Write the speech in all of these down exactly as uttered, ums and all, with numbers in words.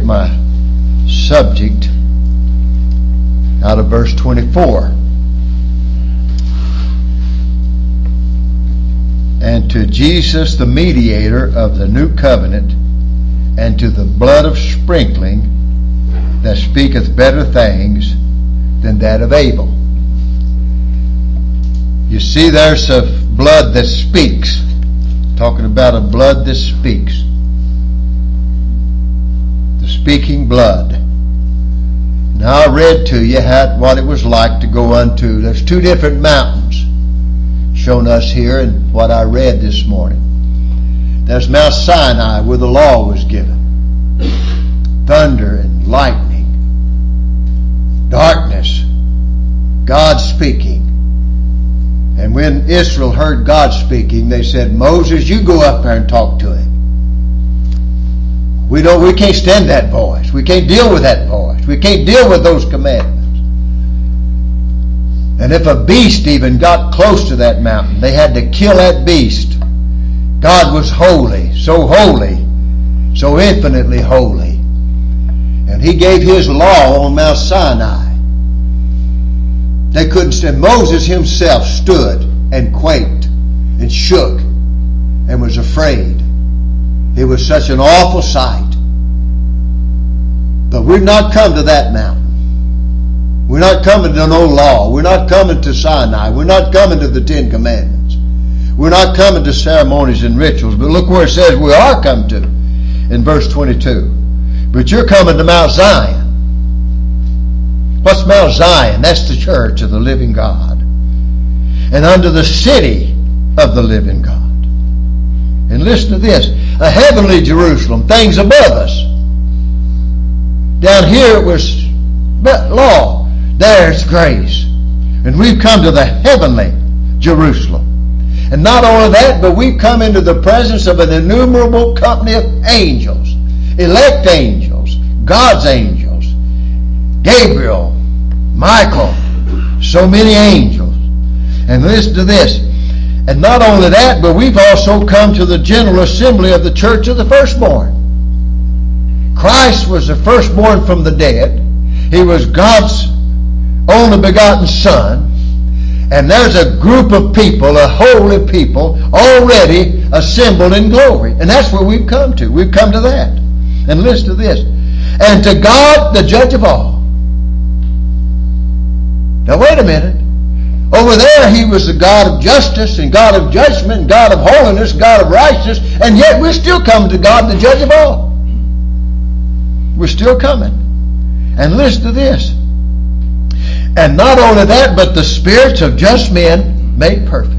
my subject out of verse twenty-four. And to Jesus, the mediator of the new covenant, and to the blood of sprinkling that speaketh better things than that of Abel. You see, there's a blood that speaks. Talking about a blood that speaks. The speaking blood. Now I read to you how, what it was like to go unto. There's two different mountains shown us here in what I read this morning. There's Mount Sinai where the law was given. Thunder and lightning. Darkness. God speaking. And when Israel heard God speaking, they said, Moses, you go up there and talk to him. We don't, we can't stand that voice. We can't deal with that voice. We can't deal with those commandments. And if a beast even got close to that mountain, they had to kill that beast. God was holy, so holy, so infinitely holy. And He gave His law on Mount Sinai. They couldn't stand. Moses himself stood and quaked and shook and was afraid. It was such an awful sight. But we've not come to that mountain. We're not coming to no law. We're not coming to Sinai. We're not coming to the Ten Commandments. We're not coming to ceremonies and rituals. But look where it says we are come to in verse twenty-two. But you're coming to Mount Zion. What's Mount Zion? That's the church of the living God. And unto the city of the living God. And listen to this. A heavenly Jerusalem, things above us. Down here it was law. There's grace. And we've come to the heavenly Jerusalem. And not only that, but we've come into the presence of an innumerable company of angels. Elect angels. God's angels. Gabriel, Michael, so many angels. And listen to this. And not only that, but we've also come to the general assembly of the church of the firstborn. Christ was the firstborn from the dead. He was God's only begotten Son. And there's a group of people, a holy people, already assembled in glory. And that's where we've come to. We've come to that. And listen to this. And to God, the judge of all. Now wait a minute. Over there He was the God of justice and God of judgment, and God of holiness, God of righteousness, and yet we're still coming to God, the judge of all. We're still coming. And listen to this. And not only that, but the spirits of just men made perfect.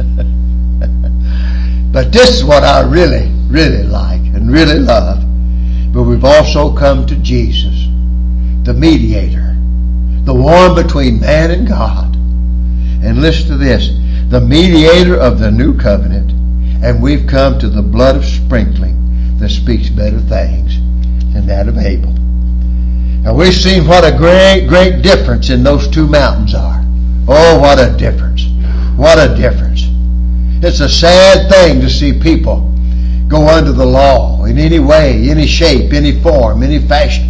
But this is what I really, really like and really love. But we've also come to Jesus, the mediator. The one between man and God. And listen to this. The mediator of the new covenant. And we've come to the blood of sprinkling that speaks better things than that of Abel. Now we've seen what a great, great difference in those two mountains are. Oh, what a difference. What a difference. It's a sad thing to see people go under the law in any way, any shape, any form, any fashion.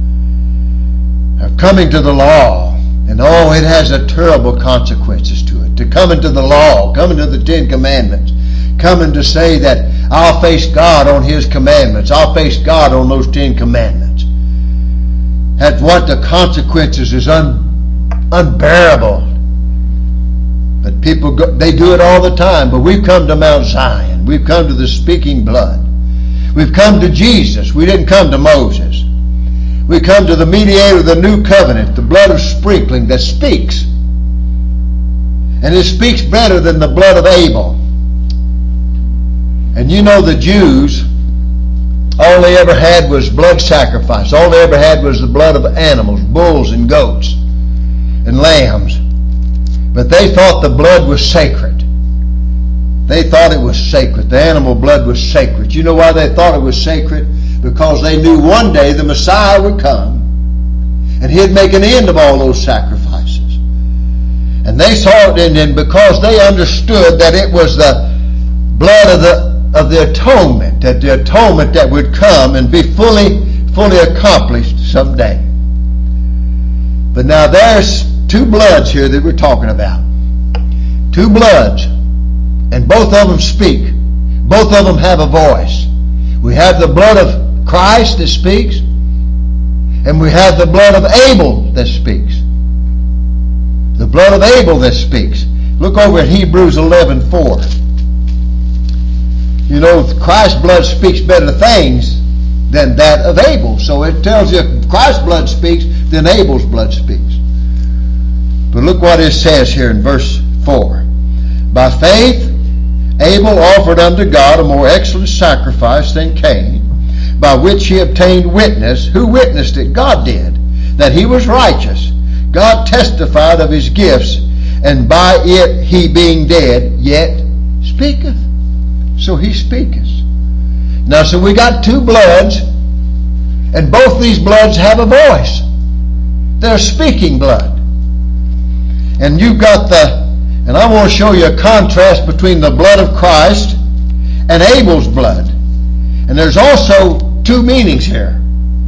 Of coming to the law, and oh, it has a terrible consequences to it. To come into the law, coming to the Ten Commandments, coming to say that I'll face God on His commandments, I'll face God on those Ten Commandments. That's what the consequences is un, unbearable. But people, go, they do it all the time. But we've come to Mount Zion. We've come to the speaking blood. We've come to Jesus. We didn't come to Moses. We come to the mediator of the new covenant, the blood of sprinkling that speaks. And it speaks better than the blood of Abel. And you know the Jews, all they ever had was blood sacrifice. All they ever had was the blood of animals, bulls and goats and lambs. But they thought the blood was sacred. They thought it was sacred. The animal blood was sacred. You know why they thought it was sacred? Because they knew one day the Messiah would come and He'd make an end of all those sacrifices. And they saw it, and, and because they understood that it was the blood of the of the atonement, that the atonement that would come and be fully fully accomplished someday. But now there's two bloods here that we're talking about. Two bloods. And both of them speak. Both of them have a voice. We have the blood of Christ that speaks, and we have the blood of Abel that speaks. The blood of Abel that speaks. Look over at Hebrews eleven four. You know, Christ's blood speaks better things than that of Abel. So it tells you if Christ's blood speaks, then Abel's blood speaks. But look what it says here in verse four. By faith, Abel offered unto God a more excellent sacrifice than Cain, by which he obtained witness. Who witnessed it? God did, that he was righteous. God testified of his gifts, and by it he being dead yet speaketh. So he speaketh. Now, so we got two bloods, and both these bloods have a voice. They're speaking blood. And you've got the, and I want to show you a contrast between the blood of Christ and Abel's blood. And there's also two meanings here.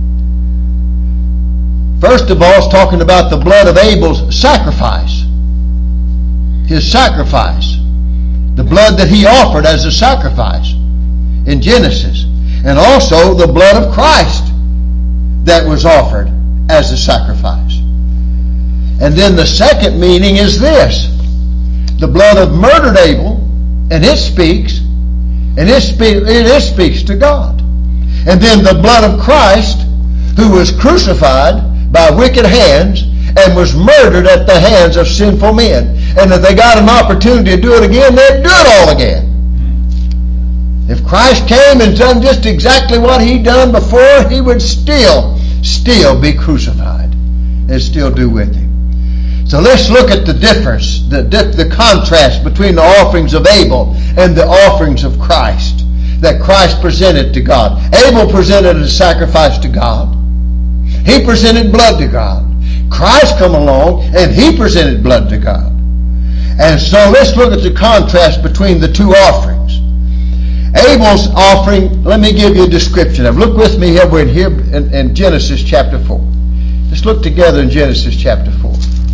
First of all, it's talking about the blood of Abel's sacrifice. His sacrifice. The blood that he offered as a sacrifice in Genesis. And also the blood of Christ that was offered as a sacrifice. And then the second meaning is this. The blood of murdered Abel, and it speaks, and it, spe- it speaks to God. And then the blood of Christ, who was crucified by wicked hands and was murdered at the hands of sinful men. And if they got an opportunity to do it again, they'd do it all again. If Christ came and done just exactly what he done before, he would still, still be crucified and still do with him. So let's look at the difference, the, the contrast between the offerings of Abel and the offerings of Christ that Christ presented to God. Abel presented a sacrifice to God. He presented blood to God. Christ come along and he presented blood to God. And so let's look at the contrast between the two offerings. Abel's offering, let me give you a description of. Look with me here, we're in here in, in Genesis chapter four. Let's look together in Genesis chapter four.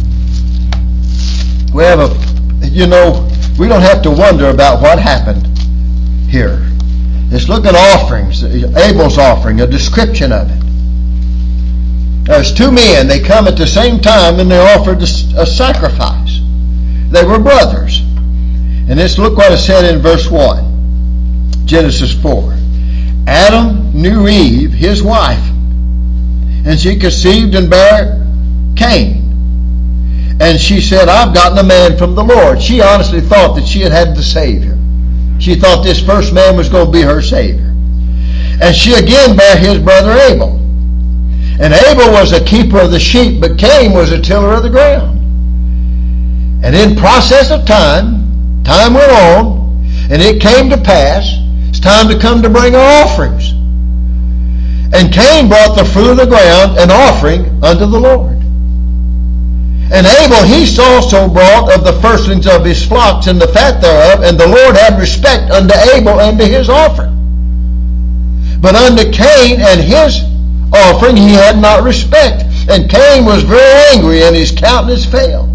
We have a, you know, we don't have to wonder about what happened here. Let's look at offerings, Abel's offering, a description of it. There's two men, they come at the same time and they offered a sacrifice. They were brothers. And let's look what it said in verse one. Genesis four. Adam knew Eve, his wife, and she conceived and bare Cain. And she said, I've gotten a man from the Lord. She honestly thought that she had had the Savior. She thought this first man was going to be her Savior. And she again bare his brother Abel. And Abel was a keeper of the sheep, but Cain was a tiller of the ground. And in process of time, time went on, and it came to pass, it's time to come to bring our offerings. And Cain brought the fruit of the ground, an offering unto the Lord. And Abel he also brought of the firstlings of his flocks and the fat thereof, and the Lord had respect unto Abel and to his offering. But unto Cain and his offering he had not respect, and Cain was very angry, and his countenance fell.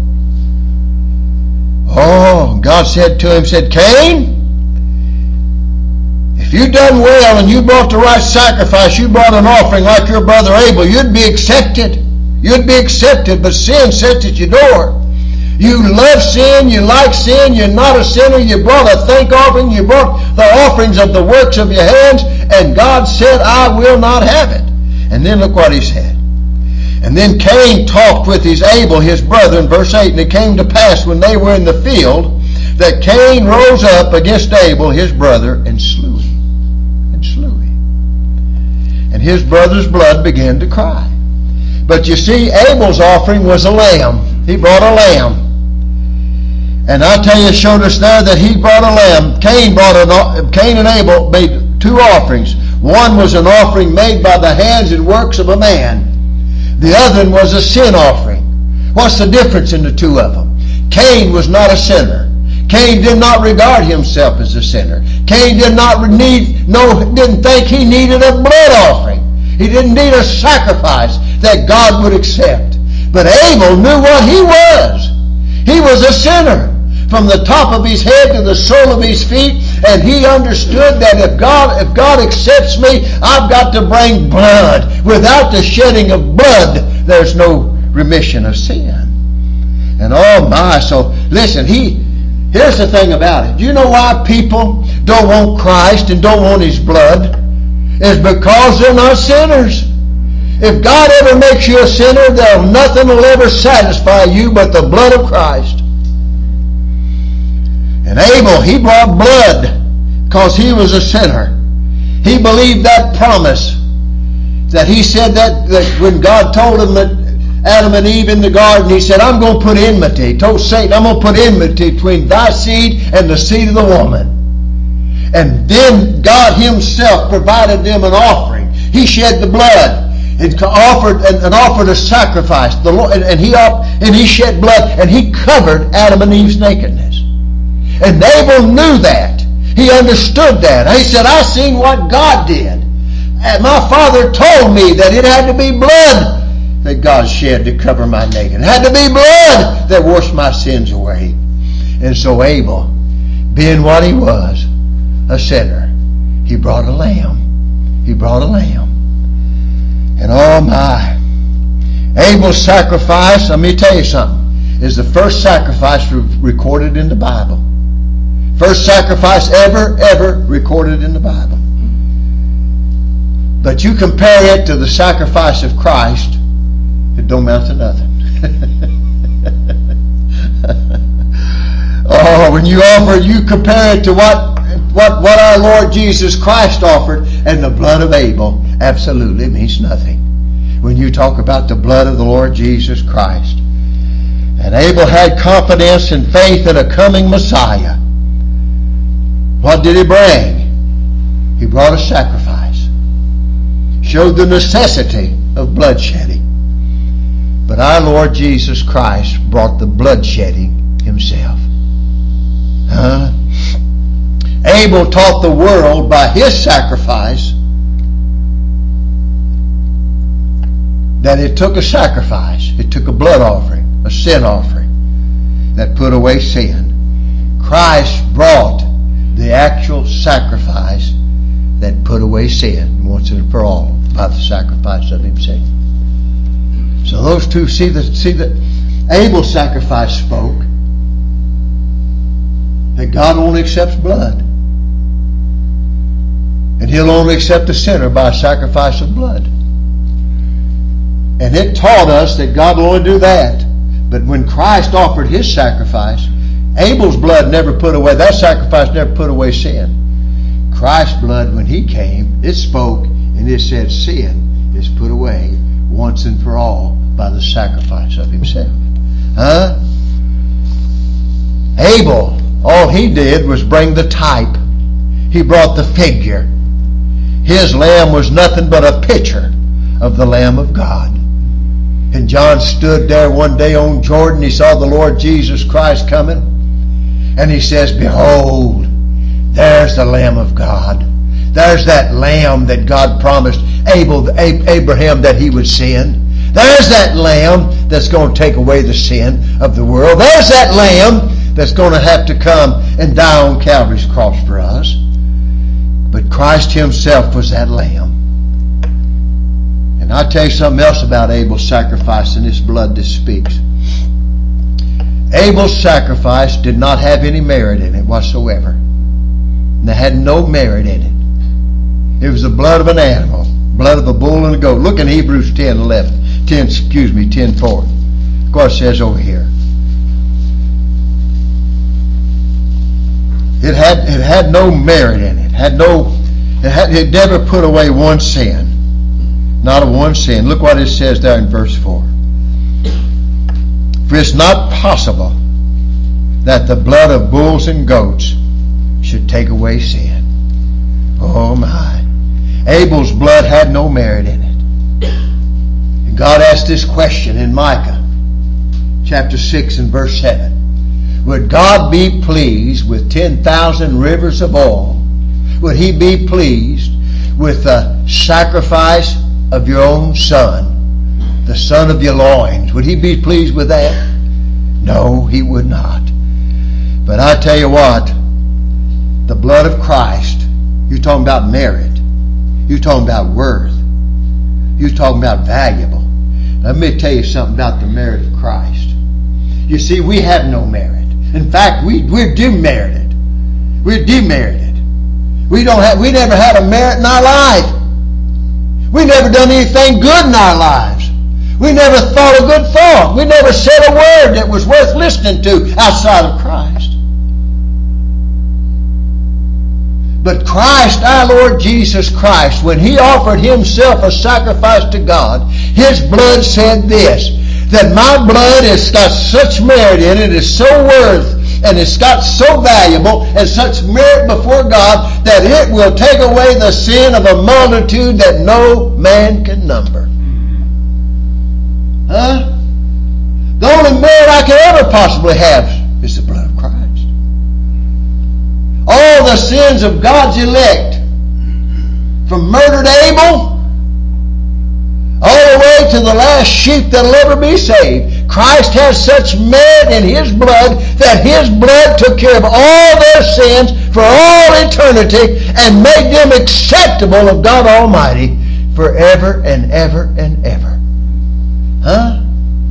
Oh, God said to him, said, Cain, if you done well and you brought the right sacrifice, you brought an offering like your brother Abel, you'd be accepted. You'd be accepted, but sin sits at your door. You love sin, you like sin, you're not a sinner, you brought a thank offering, you brought the offerings of the works of your hands, and God said, I will not have it. And then look what he said. And then Cain talked with his Abel, his brother, in verse eight, and it came to pass when they were in the field, that Cain rose up against Abel, his brother, and slew him. And slew him. And his brother's blood began to cry. But you see, Abel's offering was a lamb. He brought a lamb. And I tell you, it showed us there that he brought a lamb. Cain brought an, Cain and Abel made two offerings. One was an offering made by the hands and works of a man. The other one was a sin offering. What's the difference in the two of them? Cain was not a sinner. Cain did not regard himself as a sinner. Cain did not need, no, didn't think he needed a blood offering. He didn't need a sacrifice that God would accept. But Abel knew what he was. He was a sinner from the top of his head to the sole of his feet, and he understood that if God, if God accepts me, I've got to bring blood. Without the shedding of blood, there's no remission of sin. And oh my, so listen, he, here's the thing about it. Do you know why people don't want Christ and don't want His blood? It's because they're not sinners. If God ever makes you a sinner, there nothing will ever satisfy you but the blood of Christ. And Abel, he brought blood because he was a sinner. He believed that promise that he said that, that when God told him that Adam and Eve in the garden, he said, I'm going to put enmity. He told Satan, I'm going to put enmity between thy seed and the seed of the woman. And then God Himself provided them an offering. He shed the blood and offered and, and offered a sacrifice. The Lord, and, and he and he shed blood and He covered Adam and Eve's nakedness. And Abel knew that. He understood that. He said, I seen what God did. And my father told me that it had to be blood that God shed to cover my nakedness. It had to be blood that washed my sins away. And so Abel, being what he was, a sinner, he brought a lamb. He brought a lamb. And oh my, Abel's sacrifice, let me tell you something, is the first sacrifice recorded in the Bible. First sacrifice ever, ever recorded in the Bible. But you compare it to the sacrifice of Christ, it don't amount to nothing. Oh, when you offer, you compare it to what, what, what our Lord Jesus Christ offered, and the blood of Abel absolutely means nothing when you talk about the blood of the Lord Jesus Christ. And Abel had confidence and faith in a coming Messiah. What did he bring? He brought a sacrifice. Showed the necessity of bloodshedding. But our Lord Jesus Christ brought the bloodshedding Himself. Huh? Abel taught the world by his sacrifice that it took a sacrifice. It took a blood offering, a sin offering that put away sin. Christ brought the actual sacrifice that put away sin once and for all by the sacrifice of Himself. So those two, see that see that Abel's sacrifice spoke that God only accepts blood. And He'll only accept a sinner by a sacrifice of blood. And it taught us that God will only do that. But when Christ offered His sacrifice, Abel's blood never put away, that sacrifice never put away sin. Christ's blood, when He came, it spoke and it said sin is put away once and for all by the sacrifice of Himself. Huh? Abel, all he did was bring the type. He brought the figure. His lamb was nothing but a picture of the Lamb of God. And John stood there one day on Jordan. He saw the Lord Jesus Christ coming. And he says, behold, there's the Lamb of God. There's that lamb that God promised Abel, Abraham that He would send. There's that lamb that's going to take away the sin of the world. There's that lamb that's going to have to come and die on Calvary's cross for us. But Christ Himself was that lamb. And I'll tell you something else about Abel's sacrifice and this blood that speaks. Abel's sacrifice did not have any merit in it whatsoever. And it had no merit in it. It was the blood of an animal, blood of a bull and a goat. Look in Hebrews ten eleven, ten, excuse me, ten four. Of course, it says over here. It had it had no merit in it. Had no it had it never put away one sin. Not a one sin. Look what it says there in verse four. For it's not possible that the blood of bulls and goats should take away sin. Oh my. Abel's blood had no merit in it. And God asked this question in Micah chapter six and verse seven. Would God be pleased with ten thousand rivers of oil? Would He be pleased with a sacrifice of your own son, the son of your loins. Would he be pleased with that? No, he would not. But I tell you what, the blood of Christ, you're talking about merit. You're talking about worth. You're talking about valuable. Let me tell you something about the merit of Christ. You see, we have no merit. In fact, we, we're demerited. We're demerited. We don't have, we never had a merit in our life. We never done anything good in our lives. We never thought a good thought. We never said a word that was worth listening to outside of Christ. But Christ, our Lord Jesus Christ, when He offered Himself a sacrifice to God, His blood said this, that my blood has got such merit in it, is so worth, and it's got so valuable and such merit before God that it will take away the sin of a multitude that no man can number. Huh? The only merit I could ever possibly have is the blood of Christ. All the sins of God's elect, from murdered Abel all the way to the last sheep that'll ever be saved, Christ has such merit in His blood that His blood took care of all their sins for all eternity and made them acceptable of God Almighty forever and ever and ever. Huh?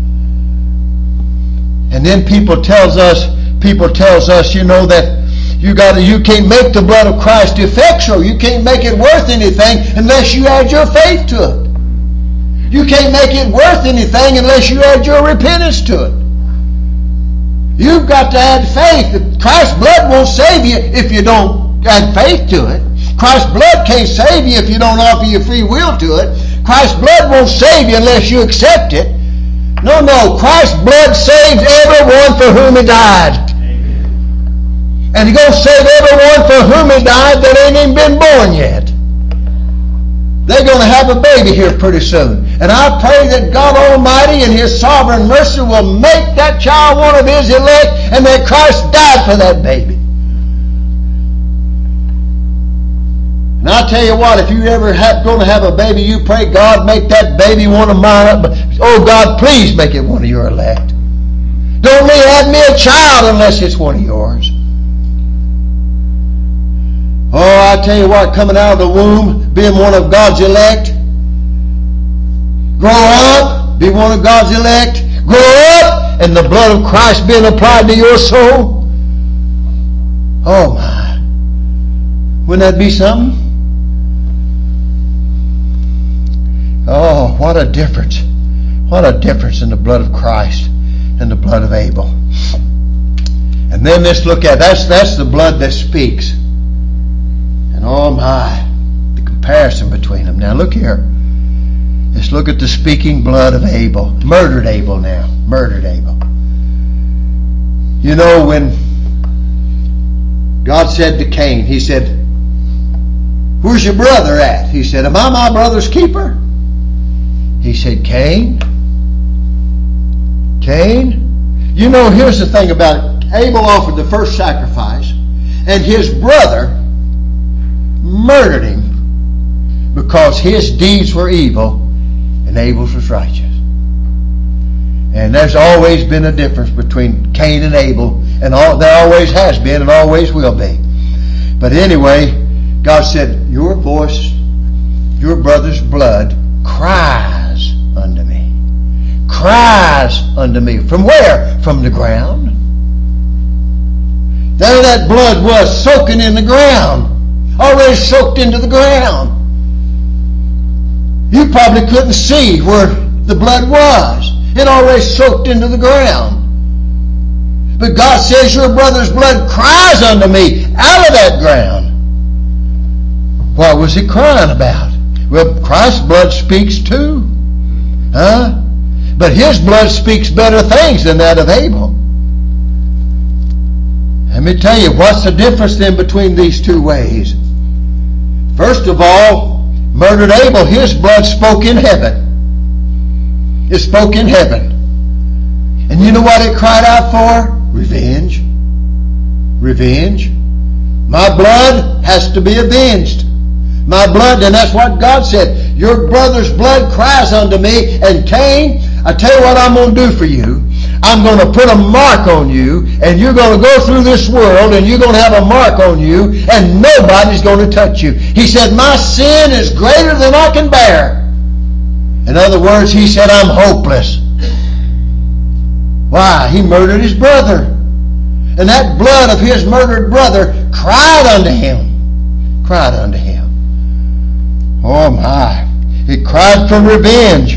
And then people tells us, people tells us, you know, that you got to, you can't make the blood of Christ effectual. You can't make it worth anything unless you add your faith to it. You can't make it worth anything unless you add your repentance to it. You've got to add faith. Christ's blood won't save you if you don't add faith to it. Christ's blood can't save you if you don't offer your free will to it. Christ's blood won't save you unless you accept it. No, no. Christ's blood saves everyone for whom He died. Amen. And He's going to save everyone for whom He died that ain't even been born yet. They're going to have a baby here pretty soon. And I pray that God Almighty in His sovereign mercy will make that child one of His elect and that Christ died for that baby. And I'll tell you what, if you ever have, going to have a baby, you pray, God, make that baby one of mine. Oh, God, please make it one of your elect. Don't me have me a child unless it's one of yours. Oh, I tell you what, coming out of the womb, being one of God's elect, grow up, be one of God's elect, grow up, and the blood of Christ being applied to your soul. Oh my. Wouldn't that be something? Oh, what a difference. What a difference in the blood of Christ and the blood of Abel. And then let's look at, that's, that's the blood that speaks. And oh my, the comparison between them. Now look here. Let's look at the speaking blood of Abel. Murdered Abel now. Murdered Abel. You know, when God said to Cain, He said, where's your brother at? He said, am I my brother's keeper? He said, Cain? Cain? You know, here's the thing about it. Abel offered the first sacrifice, and his brother murdered him because his deeds were evil and Abel's was righteous. And there's always been a difference between Cain and Abel, and all, there always has been and always will be. But anyway, God said, your voice, your brother's blood cries unto me. Cries unto me. From where? From the ground. There that blood was soaking in the ground. Already soaked into the ground. You probably couldn't see where the blood was. It already soaked into the ground. But God says your brother's blood cries unto me out of that ground. What was he crying about? Well, Christ's blood speaks too. Huh? But his blood speaks better things than that of Abel. Let me tell you, what's the difference then between these two ways? First of all, murdered Abel, his blood spoke in heaven. It spoke in heaven. And you know what it cried out for? Revenge. Revenge. My blood has to be avenged. My blood, and that's what God said. Your brother's blood cries unto me. And Cain, I tell you what I'm going to do for you. I'm going to put a mark on you, and you're going to go through this world, and you're going to have a mark on you, and nobody's going to touch you. He said, my sin is greater than I can bear. In other words, he said, I'm hopeless. Why? He murdered his brother. And that blood of his murdered brother cried unto him. Cried unto him. Oh my. It cried for revenge.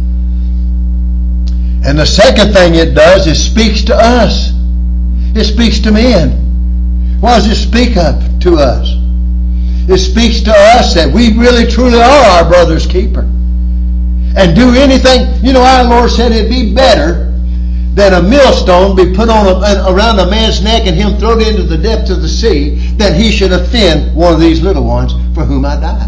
And the second thing it does is speaks to us. It speaks to men. What does it speak up to us? It speaks to us that we really truly are our brother's keeper. And do anything. You know, our Lord said it'd be better than a millstone be put on a, around a man's neck and him thrown into the depths of the sea, that he should offend one of these little ones for whom I died.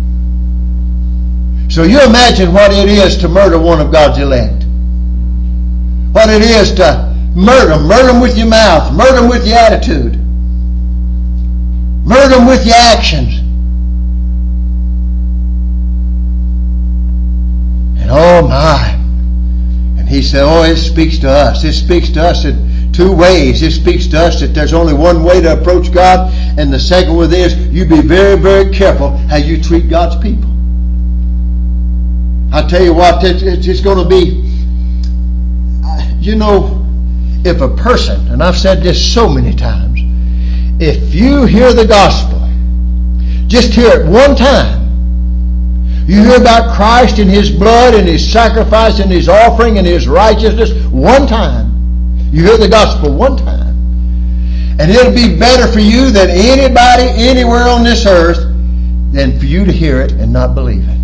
So you imagine what it is to murder one of God's elect. What it is to murder them. Murder them with your mouth. Murder them with your attitude. Murder them with your actions. And oh my. And he said, oh, it speaks to us. It speaks to us in two ways. It speaks to us that there's only one way to approach God. And the second one is you be very, very careful how you treat God's people. I tell you what, it's going to be, you know, if a person, and I've said this so many times, if you hear the gospel, just hear it one time. You hear about Christ and His blood and His sacrifice and His offering and His righteousness one time. You hear the gospel one time. And it'll be better for you than anybody anywhere on this earth than for you to hear it and not believe it.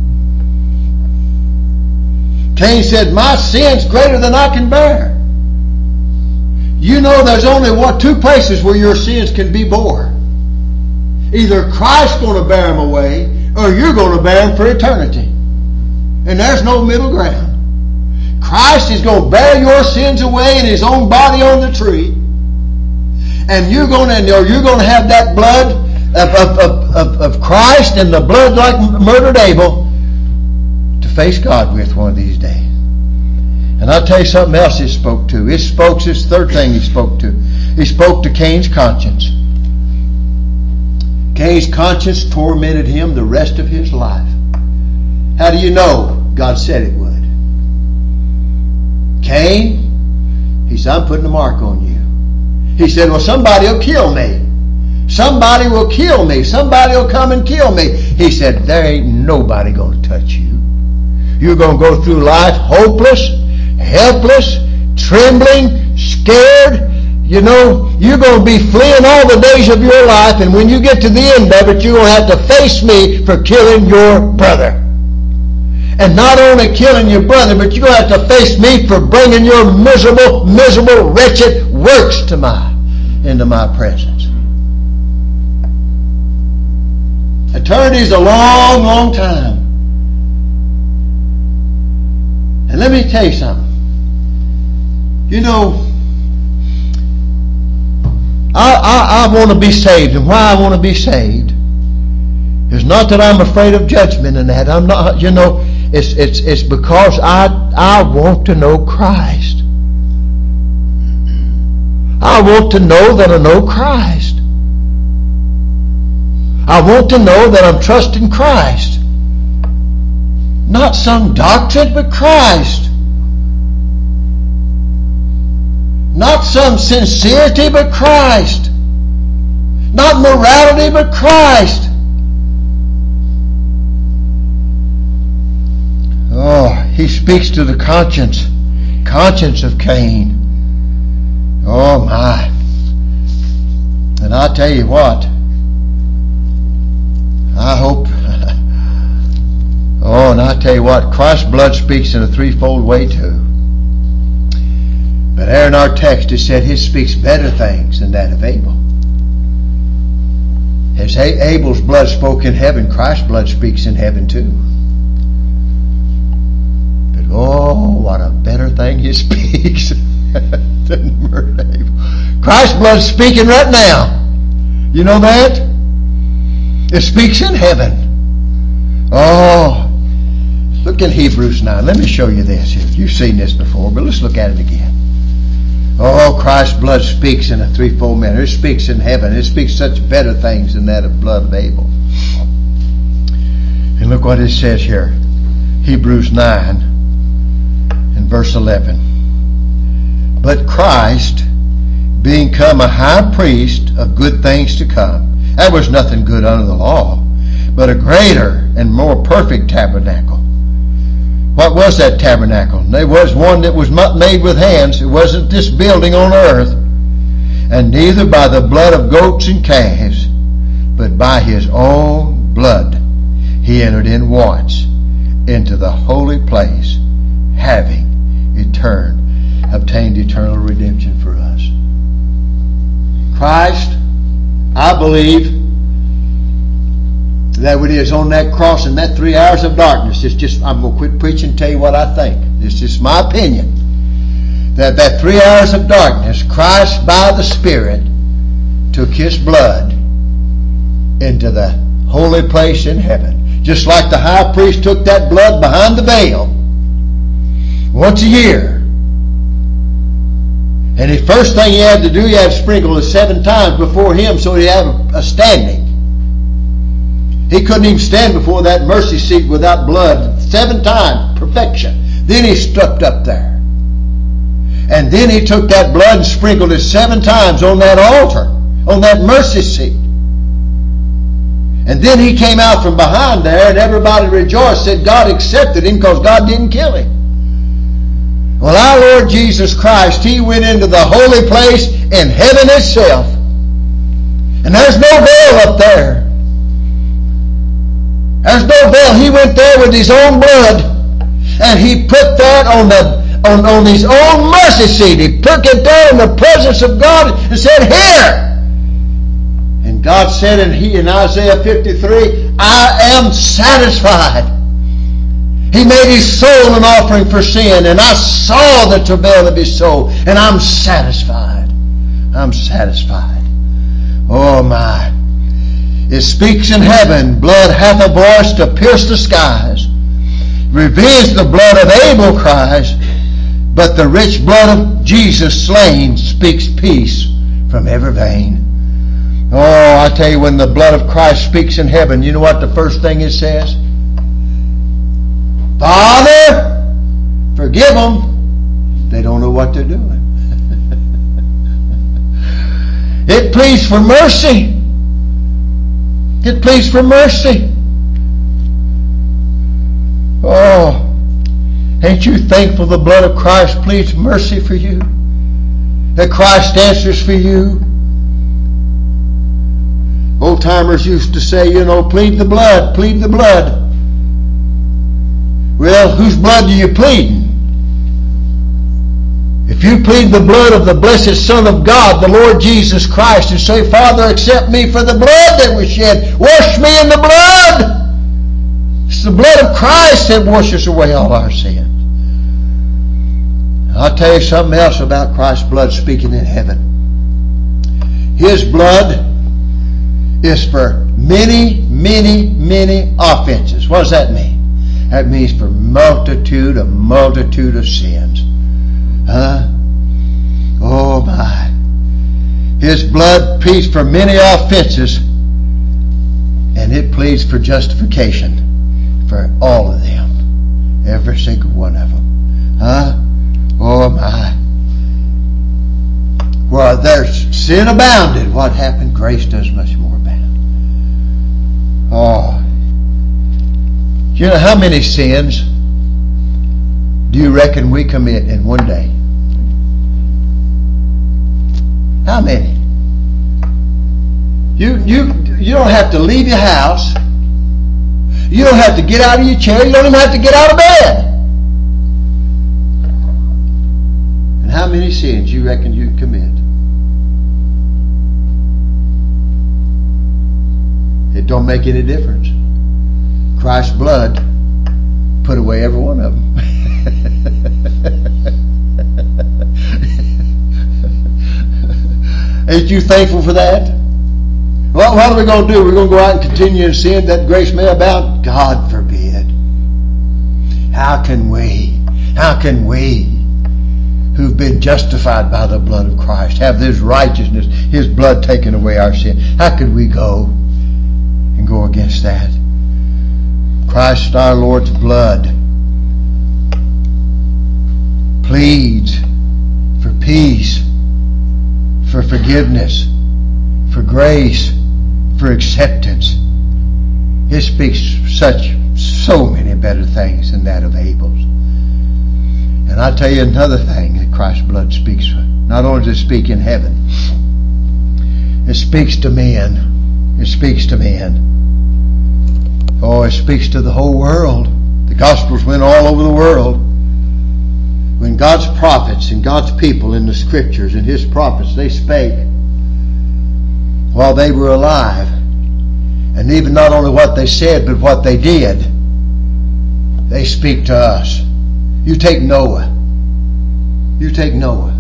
Cain said, my sin's greater than I can bear. You know there's only what two places where your sins can be bore. Either Christ's going to bear them away, or you're going to bear them for eternity. And there's no middle ground. Christ is going to bear your sins away in His own body on the tree. And you're going to, or you're going to have that blood of, of, of, of Christ and the blood like murdered Abel to face God with one of these days. And I'll tell you something else He spoke to. He spoke, this third thing He spoke to. He spoke to Cain's conscience. Cain's conscience tormented him the rest of his life. How do you know? God said it would. Cain, he said, I'm putting a mark on you. He said, well, somebody will kill me. Somebody will kill me. Somebody will come and kill me. He said, there ain't nobody going to touch you. You're going to go through life hopeless, helpless, trembling, scared. You know, you're going to be fleeing all the days of your life, and when you get to the end of it, you're going to have to face me for killing your brother. And not only killing your brother, but you're going to have to face me for bringing your miserable, miserable, wretched works to my, into my presence. Eternity is a long, long time. And let me tell you something. You know, I, I, I want to be saved, and why I want to be saved is not that I'm afraid of judgment and that. I'm not, you know, it's it's it's because I I want to know Christ. I want to know that I know Christ. I want to know that I'm trusting Christ. Not some doctrine, but Christ. Not some sincerity, but Christ. Not morality, but Christ. Oh, he speaks to the conscience, conscience of Cain. Oh my. And I tell you what, I hope, oh, and I tell you what, Christ's blood speaks in a threefold way too. But there in our text it said His speaks better things than that of Abel. As Abel's blood spoke in heaven, Christ's blood speaks in heaven too. But oh, what a better thing He speaks than murder Abel. Christ's blood's speaking right now. You know that? It speaks in heaven. Oh, Look in Hebrews nine. Let me show you this here. You've seen this before, but let's look at it again. Oh, Christ's blood speaks in a threefold manner. It speaks in heaven. It speaks such better things than that of blood of Abel. And look what it says here. Hebrews nine and verse eleven. But Christ, being come a high priest of good things to come. There was nothing good under the law, but a greater and more perfect tabernacle. What was that tabernacle? There was one that was made with hands. It wasn't this building on earth. And neither by the blood of goats and calves, but by his own blood he entered in once into the holy place, having eternal, obtained eternal redemption for us. Christ, I believe that when he is on that cross in that three hours of darkness, it's just, I'm going to quit preaching and tell you what I think. It's just my opinion. That that three hours of darkness, Christ by the Spirit took his blood into the holy place in heaven. Just like the high priest took that blood behind the veil once a year. And the first thing he had to do, he had to sprinkle it seven times before him so he'd have a, a standing. He couldn't even stand before that mercy seat without blood. Seven times, perfection. Then he stepped up there. And then he took that blood and sprinkled it seven times on that altar, on that mercy seat. And then he came out from behind there and everybody rejoiced, said God accepted him because God didn't kill him. Well, our Lord Jesus Christ, he went into the holy place in heaven itself. And there's no veil up there. There's no veil. He went there with his own blood, and he put that on the on, on his own mercy seat. He took it there in the presence of God and said, "Here." And God said in he in Isaiah fifty-three, "I am satisfied." He made his soul an offering for sin, and I saw the travail of his soul, and I'm satisfied. I'm satisfied. Oh my. It speaks in heaven, blood hath a voice to pierce the skies. Revenge the blood of Abel cries, but the rich blood of Jesus slain speaks peace from every vein. Oh, I tell you, when the blood of Christ speaks in heaven, you know what the first thing it says? Father, forgive them. They don't know what they're doing. It pleads for mercy. It pleads for mercy. Oh, ain't you thankful the blood of Christ pleads mercy for you? That Christ answers for you? Old timers used to say, you know, plead the blood, plead the blood. Well, whose blood are you pleading? If you plead the blood of the blessed Son of God, the Lord Jesus Christ, and say, Father, accept me for the blood that was shed. Wash me in the blood. It's the blood of Christ that washes away all our sins. I'll tell you something else about Christ's blood speaking in heaven. His blood is for many, many, many offenses. What does that mean? That means for multitude, a multitude of sins. Huh? Oh my. His blood pleads for many offenses, and it pleads for justification for all of them. Every single one of them. Huh? Oh my. Well, there's sin abounded. What happened? Grace does much more abound. Oh. You know how many sins do you reckon we commit in one day? How many? You you you don't have to leave your house. You don't have to get out of your chair. You don't even have to get out of bed. And how many sins you reckon you commit? It don't make any difference. Christ's blood put away every one of them. Ain't you thankful for that? Well, what are we going to do? We're going to go out and continue in sin that grace may abound? God forbid. how can we, how can we who've been justified by the blood of Christ have His righteousness, His blood taken away our sin? How could we go and go against that? Christ our Lord's blood pleads for peace, for forgiveness, for grace, for acceptance. It speaks such, so many better things than that of Abel's. And I'll tell you another thing that Christ's blood speaks for. Not only does it speak in heaven, it speaks to men. It speaks to men. Oh, it speaks to the whole world. The Gospels went all over the world. When God's prophets and God's people in the Scriptures and His prophets, they spake while they were alive. And even not only what they said, but what they did, they speak to us. You take Noah. You take Noah.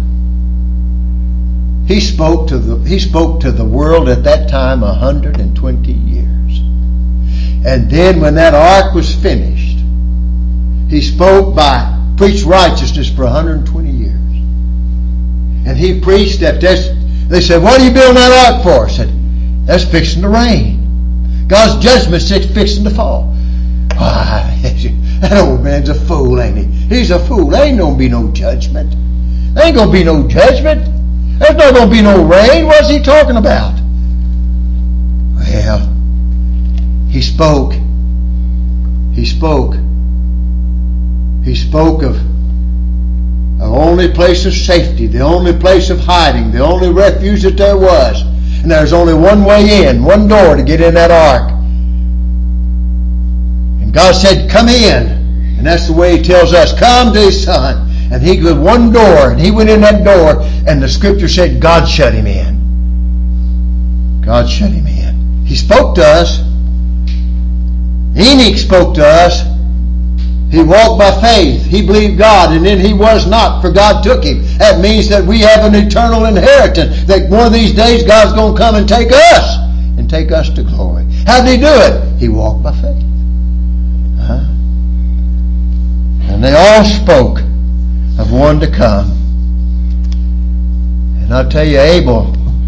He spoke to the he spoke to the world at that time one hundred twenty years. And then when that ark was finished, he spoke by preached righteousness for one hundred twenty years. And he preached that this, they said, what are you building that ark for? I said, that's fixing to rain. God's judgment's fixing to fall. Why, that old man's a fool, ain't he? He's a fool. There ain't gonna be no judgment. There ain't gonna be no judgment. There's not gonna be no rain. What's he talking about? Well, he spoke. He spoke. He spoke of the only place of safety, the only place of hiding, the only refuge that there was. And there's only one way in, one door to get in that ark. And God said, come in. And that's the way He tells us, come to His Son. And He was one door, and He went in that door, and the Scripture said God shut Him in. God shut Him in. He spoke to us. Enoch spoke to us. He walked by faith. He believed God, and then he was not, for God took him. That means that we have an eternal inheritance, that one of these days God's going to come and take us, and take us to glory. How did He do it? He walked by faith. Huh? And they all spoke of one to come. And I'll tell you, Abel,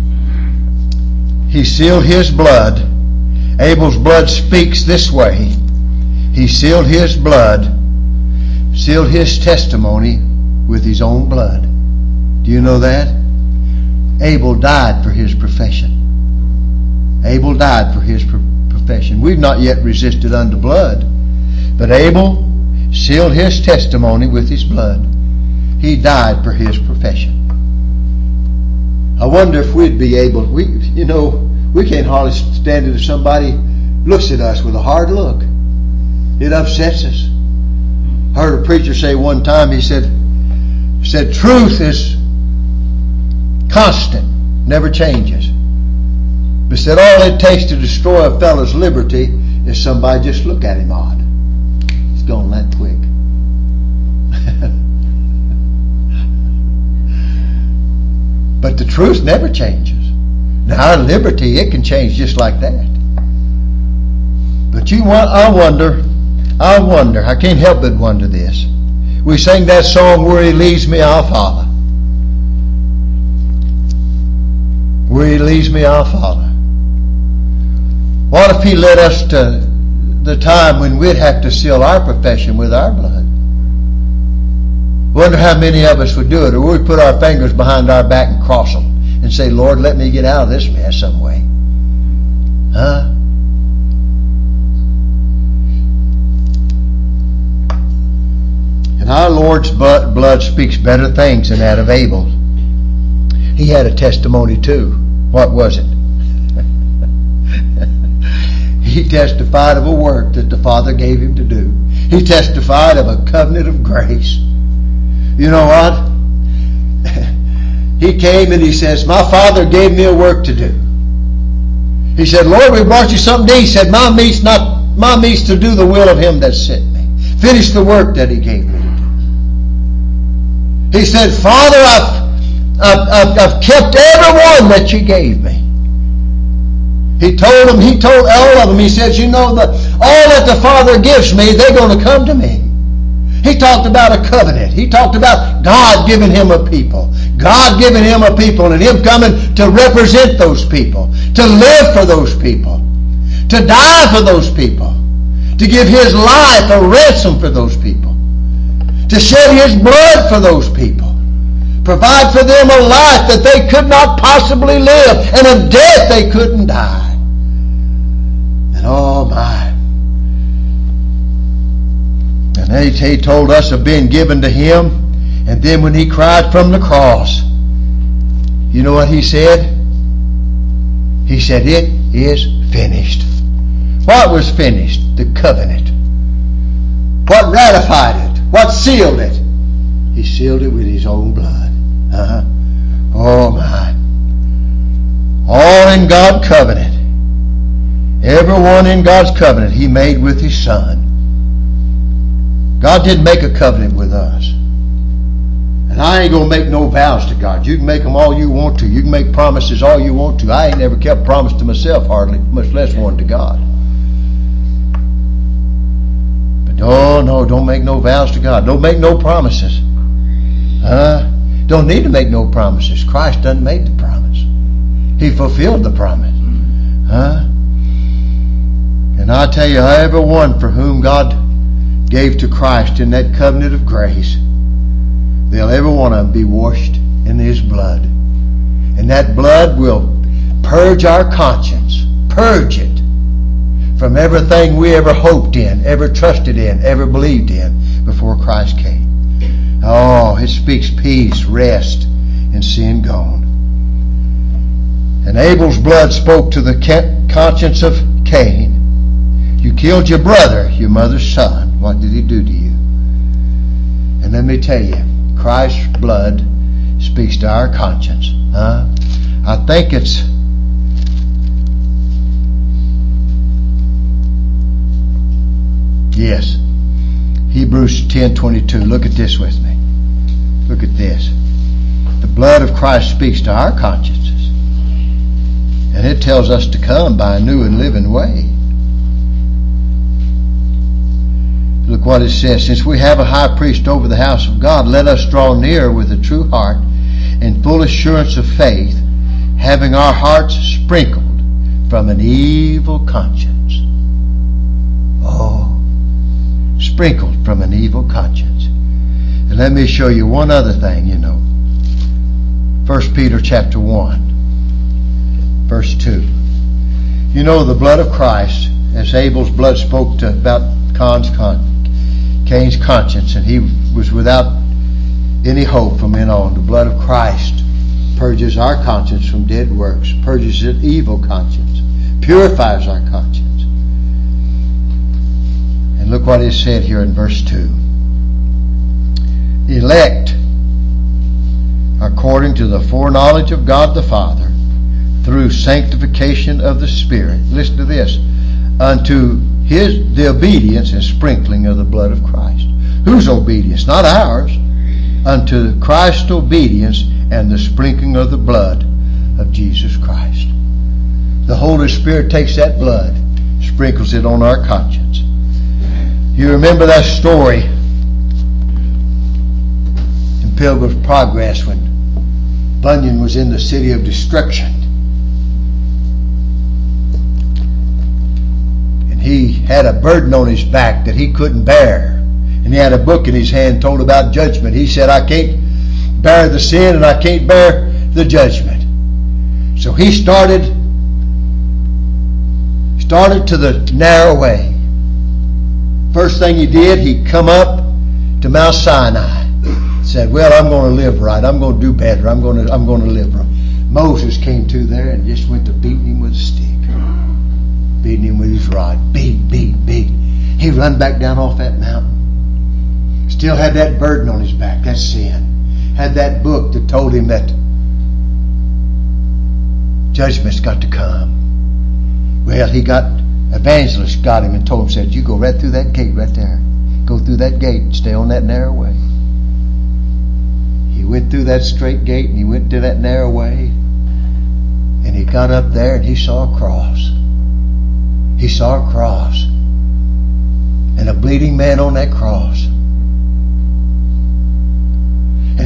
he sealed his blood. Abel's blood speaks this way. He sealed his blood, sealed his testimony with his own blood. Do you know that? Abel died for his profession. Abel died for his profession. We've not yet resisted unto blood. But Abel sealed his testimony with his blood. He died for his profession. I wonder if we'd be able, we, you know, we can't hardly stand it if somebody looks at us with a hard look. It upsets us. I heard a preacher say one time, he said, said truth is constant, never changes. But said all it takes to destroy a fellow's liberty is somebody just look at him odd. He's gone that quick. But the truth never changes. Now our liberty, it can change just like that. But you want, I wonder, I wonder, I can't help but wonder this. We sang that song, Where He Leads Me, I'll Follow. Where He leads me, I'll follow. What if He led us to the time when we'd have to seal our profession with our blood? Wonder how many of us would do it, or we'd put our fingers behind our back and cross them and say, Lord, let me get out of this mess some way. Huh? And our Lord's blood speaks better things than that of Abel. He had a testimony too. What was it? He testified of a work that the Father gave him to do. He testified of a covenant of grace. You know what? He came and he says, my Father gave me a work to do. He said, Lord, we brought you something to eat. He said, my meat's not my meat's to do the will of Him that sent me. Finish the work that He gave me to do. He said, Father, I've I've, I've, I've kept every one that You gave me. He told them, he told all of them, he said, you know, the, all that the Father gives me, they're going to come to me. He talked about a covenant. He talked about God giving him a people. God giving him a people and him coming to represent those people, to live for those people, to die for those people, to give his life a ransom for those people, to shed his blood for those people, provide for them a life that they could not possibly live and a death they couldn't die. And oh my. And he, he told us of being given to him. And then when he cried from the cross, you know what he said? He said, it is finished. What was finished? The covenant. What ratified it? What sealed it? He sealed it with his own blood. Uh-huh. Oh my. All in God's covenant. Everyone in God's covenant he made with his Son. God didn't make a covenant with us. And I ain't going to make no vows to God. You can make them all you want to. You can make promises all you want to. I ain't never kept promise to myself hardly, much less one to God. But oh no, don't make no vows to God. Don't make no promises. Huh? Don't need to make no promises. Christ doesn't make the promise. He fulfilled the promise. Huh? And I tell you, everyone for whom God gave to Christ in that covenant of grace, they'll ever want to be washed in his blood. And that blood will purge our conscience. Purge it from everything we ever hoped in, ever trusted in, ever believed in before Christ came. Oh, it speaks peace, rest, and sin gone. And Abel's blood spoke to the conscience of Cain. You killed your brother, your mother's son. What did he do to you? And let me tell you, Christ's blood speaks to our conscience. Huh? I think it's yes. Hebrews ten twenty-two. Look at this with me. Look at this. The blood of Christ speaks to our consciences. And it tells us to come by a new and living way. Look what it says. Since we have a high priest over the house of God, let us draw near with a true heart in full assurance of faith, having our hearts sprinkled from an evil conscience. Oh, sprinkled from an evil conscience. And let me show you one other thing, you know. First Peter chapter one, verse two. You know the blood of Christ, as Abel's blood spoke to about Cain's conscience. Cain's conscience, and he was without any hope from then on. The blood of Christ purges our conscience from dead works, purges an evil conscience, purifies our conscience. And look what is said here in verse two. Elect according to the foreknowledge of God the Father, through sanctification of the Spirit. Listen to this. Unto his the obedience and sprinkling of the blood of Christ. Whose obedience? Not ours. Unto Christ's obedience and the sprinkling of the blood of Jesus Christ. The Holy Spirit takes that blood, sprinkles it on our conscience. You remember that story in Pilgrim's Progress when Bunyan was in the city of destruction. He had a burden on his back that he couldn't bear. And he had a book in his hand told about judgment. He said, I can't bear the sin and I can't bear the judgment. So he started started to the narrow way. First thing he did, he come up to Mount Sinai. Said, well, I'm going to live right. I'm going to do better. I'm going to I'm going to live right. Moses came to there and just went to beating him with a stick. Beating him with his rod. Beat, beat, beat. He run back down off that mountain. Still had that burden on his back, that sin. Had that book that told him that judgment's got to come. Well, he got, evangelist got him and told him, said, you go right through that gate right there. Go through that gate and stay on that narrow way. He went through that straight gate and he went to that narrow way. And he got up there and he saw a cross. He saw a cross. And a bleeding man on that cross.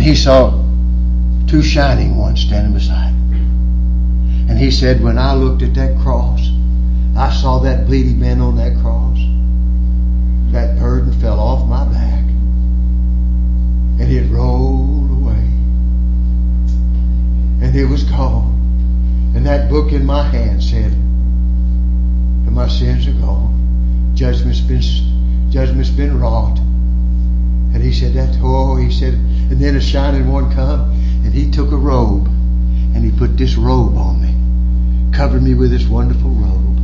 he saw two shining ones standing beside him. And he said, when I looked at that cross, I saw that bleeding man on that cross. That burden fell off my back. And it rolled away. And it was gone. And that book in my hand said, and my sins are gone. Judgment's been, judgment's been wrought. And he said that, oh, he said, and then a shining one come, and he took a robe, and he put this robe on me, covered me with this wonderful robe.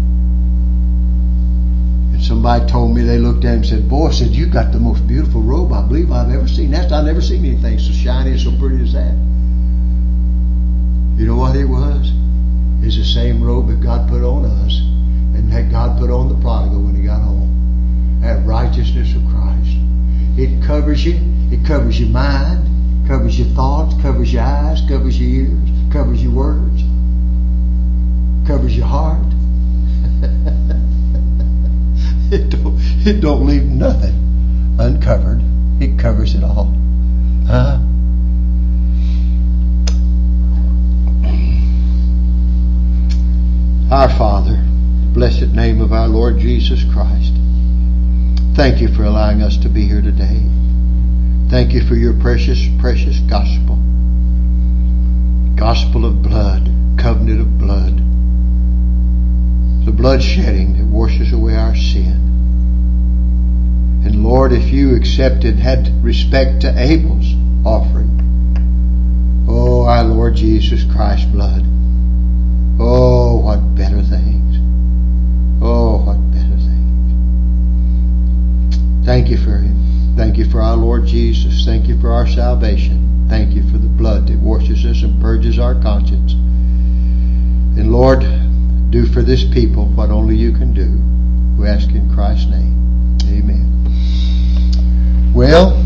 And somebody told me, they looked at him and said, boy, said, you got the most beautiful robe I believe I've ever seen. That's, I've never seen anything so shiny and so pretty as that. You know what it was? It's the same robe that God put on us, and that God put on the prodigal when he got home. That righteousness of Christ. It covers you. It covers your mind, covers your thoughts, covers your eyes, covers your ears, covers your words, covers your heart. it don't it don't leave nothing uncovered. It covers it all. Huh? Our Father, blessed name of our Lord Jesus Christ. Thank you for allowing us to be here today. Thank you for your precious, precious gospel. Gospel of blood, covenant of blood. The blood shedding that washes away our sin. And Lord, if you accepted, had respect to Abel's offering, oh, our Lord Jesus Christ's blood. Oh, what better things. Oh, what better things. Thank you for him. Thank you for our Lord Jesus. Thank you for our salvation. Thank you for the blood that washes us and purges our conscience. And Lord, do for this people what only you can do. We ask in Christ's name. Amen. Well,